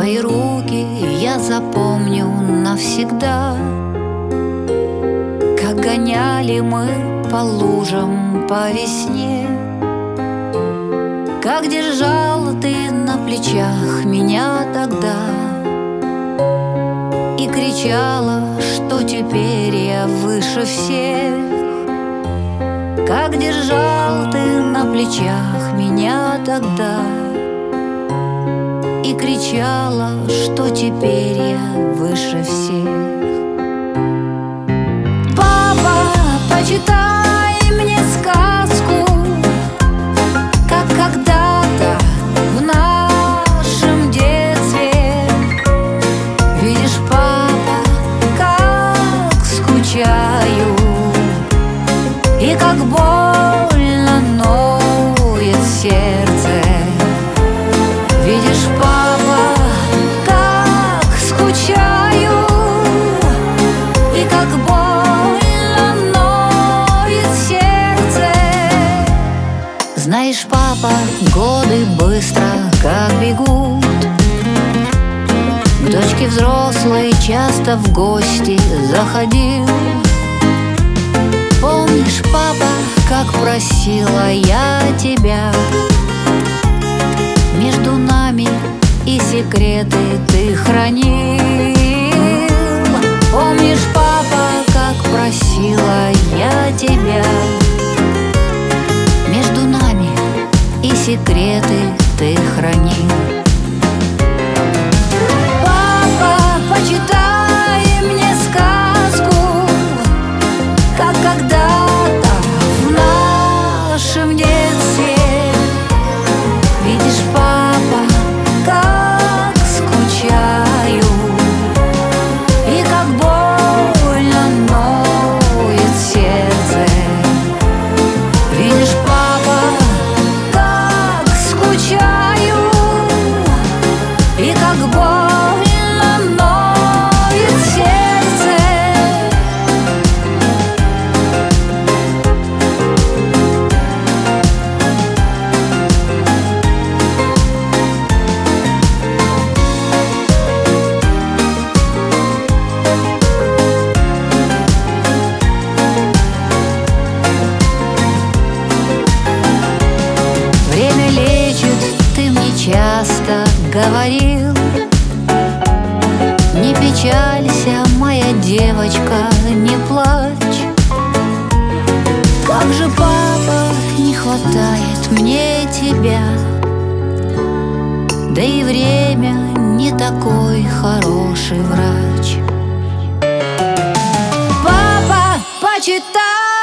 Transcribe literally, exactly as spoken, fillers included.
Твои руки я запомню навсегда, как гоняли мы по лужам по весне, как держал ты на плечах меня тогда и кричала, что теперь я выше всех. Как держал ты на плечах меня тогда и кричала, что теперь я выше всех. Папа, почитай мне сказку, как когда-то в нашем детстве. Видишь, папа, как скучаю и как больно ноет сердце. Видишь, папа, как скучаю и как больно ноет сердце. Знаешь, папа, годы быстро как бегут. К дочке взрослой часто в гости заходил. Помнишь, папа, как просила я тебя? Между нами и секреты ты хранил. Помнишь, папа, как просила я тебя? Между нами и секреты ты хранил. Папа, почитай мне сказку, как когда-то в нашем детстве. Видишь, папа, как скучаю и как больно ноет сердце. Видишь, папа, как скучаю и как больно ноет сердце. Время лечит, ты мне часто говорил. Не печалься, моя девочка, не плачь. Как же, папа, не хватает мне тебя. Да и время не такой хороший врач. Папа, почитай